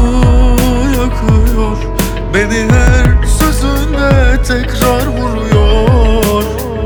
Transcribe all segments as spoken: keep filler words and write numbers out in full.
yakıyor. Beni her sözünde tekrar vuruyor.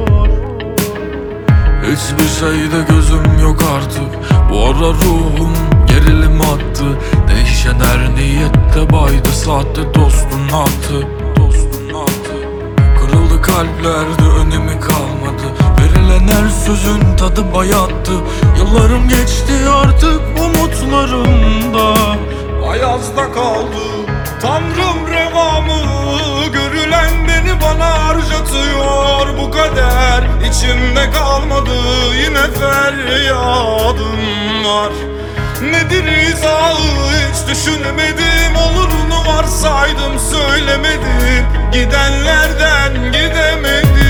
Hiçbir şeyde gözüm yok artık. Bu ara ruhum gerilim attı. Değişen her niyette baydı sahte dostun attı. Dostun attı. Kırıldı kalplerde önemi kalmadı. Verilen her sözün tadı bayattı. Yıllarım geçti artık umutlarımda. Ayazda kaldı Tanrım revamı. Görülen beni bana harcatıyor. Bu kader içimde kalmadı. Yine feryadım var. Nedir izahı hiç düşünmedim. Olurunu varsaydım söylemedim. Gidenlerden gidemedim.